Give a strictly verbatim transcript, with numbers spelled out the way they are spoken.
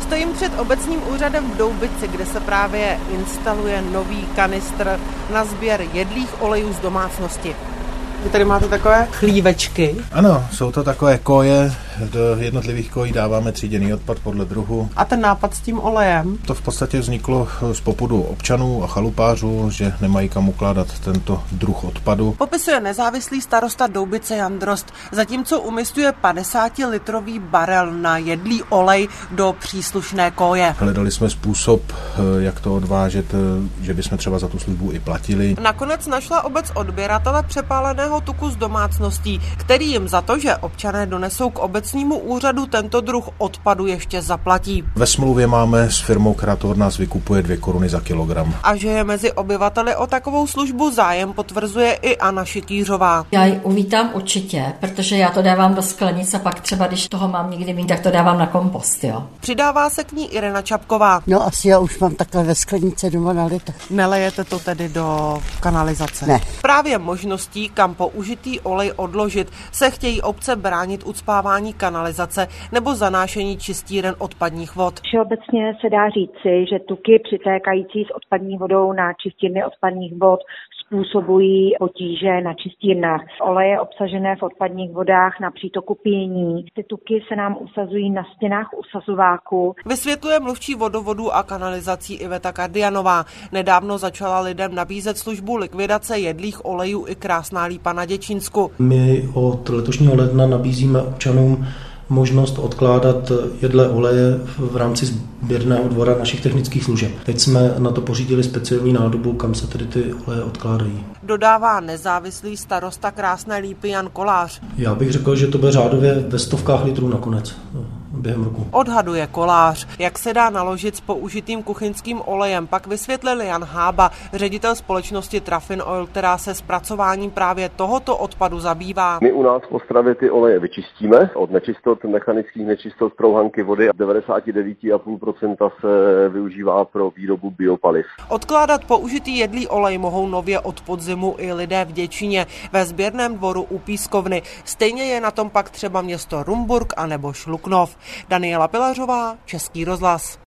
Stojím před obecním úřadem v Doubici, kde se právě instaluje nový kanistr na sběr jedlých olejů z domácnosti. Vy tady máte takové chlívečky. Ano, jsou to takové koje, do jednotlivých kojí dáváme tříděný odpad podle druhu. A ten nápad s tím olejem? To v podstatě vzniklo z popudu občanů a chalupářů, že nemají kam ukládat tento druh odpadu. Popisuje nezávislý starosta Doubice Jan Drozd, zatímco umístuje padesátilitrový barel na jedlý olej do příslušné koje. Hledali jsme způsob, jak to odvážet, že bychom třeba za tu službu i platili. Nakonec našla obec odběratele přepáleného tuku z domácností, který jim za to, že občané donesou k obecnímu úřadu tento druh odpadu, ještě zaplatí. Ve smlouvě máme s firmou, která to od nás vykupuje dvě koruny za kilogram. A že je mezi obyvateli o takovou službu zájem, potvrzuje i Anna Šikýřová. Já ji uvítám určitě, protože já to dávám do sklenic a pak třeba, když toho mám někdy mít, tak to dávám na kompost, jo. Přidává se k ní Irena Čapková. No asi já už mám takhle ve sklenice doma na litr. Nelejete to tedy do kanalizace? Ne. Právě možností, kam použitý olej odložit, se chtějí obce bránit ucpávání kanalizace nebo zanášení čistíren odpadních vod. Všeobecně se dá říci, že tuky přitékající s odpadní vodou na čistírny odpadních vod způsobují potíže na čistírnách. Oleje obsažené v odpadních vodách na přítoku pění. Ty tuky se nám usazují na stěnách usazováku. Vysvětluje mluvčí vodovodů a kanalizací Iveta Kardianová. Nedávno začala lidem nabízet službu likvidace jedlých olejů i Krásná Lípa na Děčínsku. My od letošního ledna nabízíme občanům možnost odkládat jedlé oleje v rámci sběrného dvora našich technických služeb. Teď jsme na to pořídili speciální nádobu, kam se tedy ty oleje odkládají. Dodává nezávislý starosta Krásné Lípy Jan Kolář. Já bych řekl, že to bude řádově ve stovkách litrů nakonec během roku. Odhaduje Kolář. Jak se dá naložit s použitým kuchyňským olejem, pak vysvětlil Jan Hába, ředitel společnosti Trafin Oil, která se zpracováním právě tohoto odpadu zabývá. My u nás v Ostravě ty oleje vyčistíme od nečistot, mechanických nečistot, strouhanky vody a devadesát devět celá pět procenta se využívá pro výrobu biopaliv. Odkládat použitý jedlý olej mohou nově od podzimu i lidé v Děčíně ve sběrném dvoru u Pískovny. Stejně je na tom pak třeba město Rumburk anebo Šluknov. Daniela Pilařová, Český rozhlas.